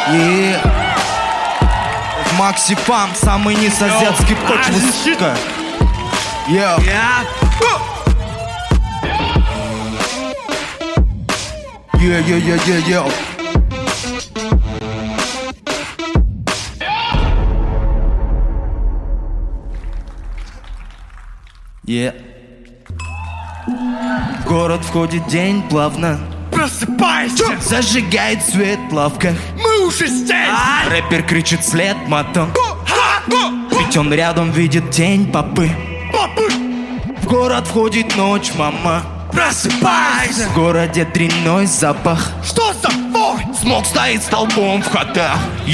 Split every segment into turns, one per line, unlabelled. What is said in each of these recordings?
И Макси Пам, самый низ азиатской почвы, сука. Йоу. Йоу. В город входит день плавно.
Просыпайся!
Зажигает свет в лавках.
Мы уже здесь!
Рэпер кричит вслед матом. Ведь он рядом видит тень папы. В город входит ночь, мама.
Просыпайся!
В городе дрянной запах.
Что за вой?
Смог стоит столбом в хатах.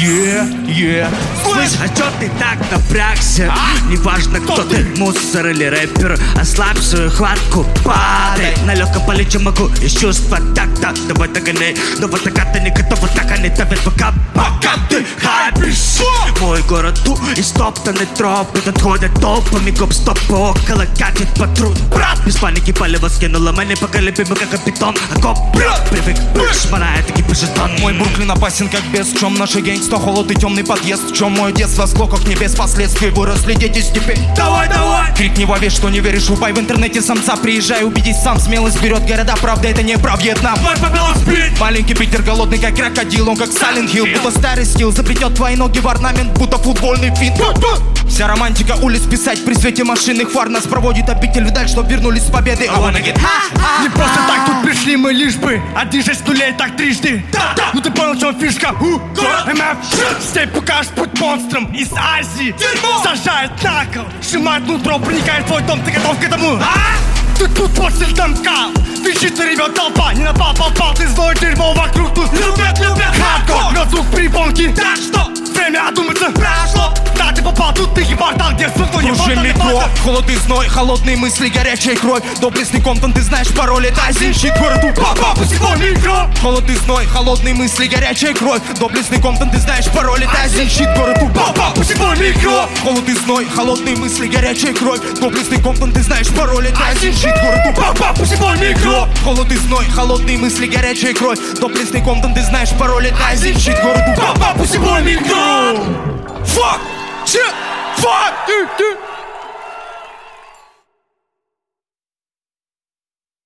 Слышь, а чё ты так напрягся? Неважно, кто ты, мусор или рэпер. Ослабь свою хватку, падай. На легком полете могу из чувства так-то. Давай догоняй, но вот так-то не готова. Так они давят пока ты хайпишь. Мой город тут и стоптанный троп. Тут ходят толпами, гоп-стоп около катит патруль. Брат, без паники палево скинула. Мы не поколебимы, как капитан. А гоп, привык, шмарает таки пожитон.
Мой Бруклин опасен как бес. В чем наша гангста, холод и темный подъезд? В чем мой детство, склоках небес, последствий? Выросли дети степей.
Давай!
Крикни во весь, что не веришь, рубай в интернете самца. Приезжай, убедись сам, смелость берет города. Правда, это не про Вьетнам. Маленький Питер, голодный как крокодил. Он как Silent Hill, будто старый стил. Заплетет твои ноги в орнамент, будто футбольный финт. Вся романтика улиц писать при свете машинных фар. Нас проводит обитель вдаль, чтоб вернулись с победы.
Не просто так тут пришли мы, лишь бы один 6 нулей, так трижды. Ну ты понял, в чем фишка? МФ, степь покажет путь монстрам из Азии. Сажает на кол, сжимает нутро, проникает в твой дом. Ты готов к этому? Ты тут после замка. Визжит и ревет толпа. Не напал, попал, ты злое дерьмо вокруг. Тут любят хардкор, но звук припонки. Так что время одуматься прошло. Да, ты попал, тут ты портал, где ссылку не
Уже метро, холод и зной, холодные мысли, горячая кровь. Доблестный контент, ты знаешь пароль, это азинщик городу.
Папа, всего микро.
Холод и зной, холодные мысли, горячая кровь. Доблестный контент, ты знаешь пароль, это азинщик городу.
Папа, всего микро.
Холод и зной, холодные мысли, горячая кровь. Доблестный контент, ты знаешь пароль, это азинщик городу.
Папа, всего микро.
Холод и зной, холодные мысли, горячая кровь. Доблестный контент, ты знаешь пароль, это азинщик городу.
Папа, всего микро.
Fuck! Fuck!